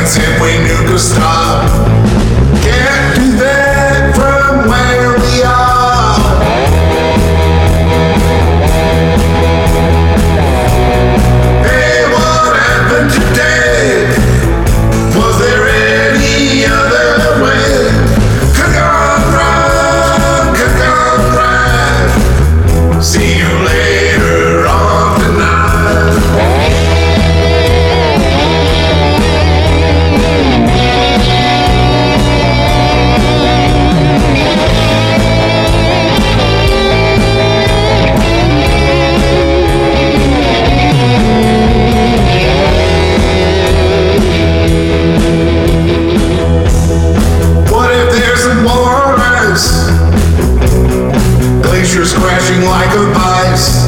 simply nuke or stop. Can't do that from where we are. Hey, what happened today? Was there any other way? Cook on right. See you later on tonight. What if there's some more ice? Glaciers crashing like a vice.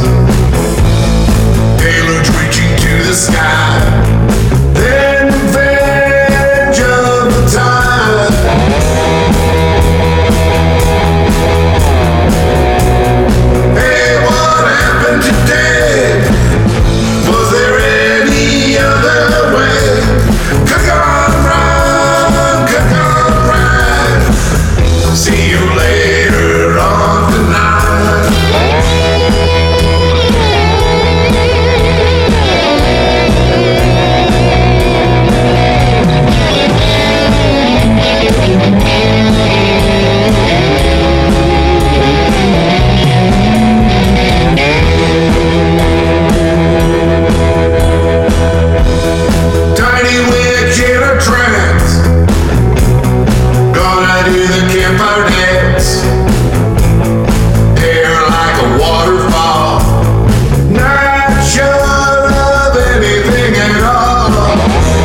Halos reaching to the sky. Then revenge of the tide. Hey, what happened today? Was there any other way? Cook on right. See you later on tonight. Tiny witch in a trance, gonna do the campfire dance. Hair like a waterfall, not sure of anything at all.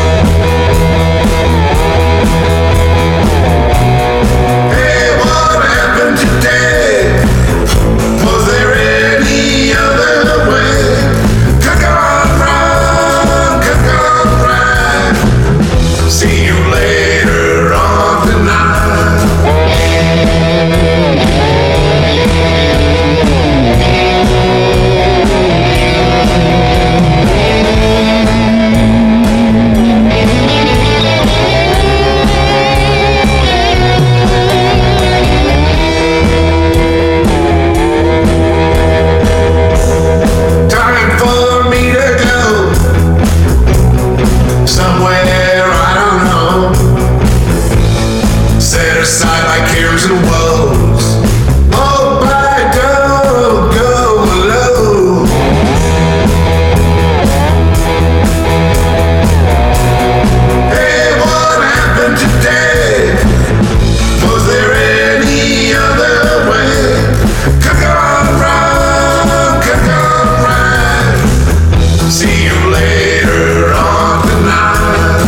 Hey, what happened today? Was there any other way? Cook on right. See you later on tonight. Time for me to go somewhere I don't know. Set aside my cares and woes. Hope I don't go alone. Hey, what happened today? Was there any other way? Cook on right. See you later on tonight.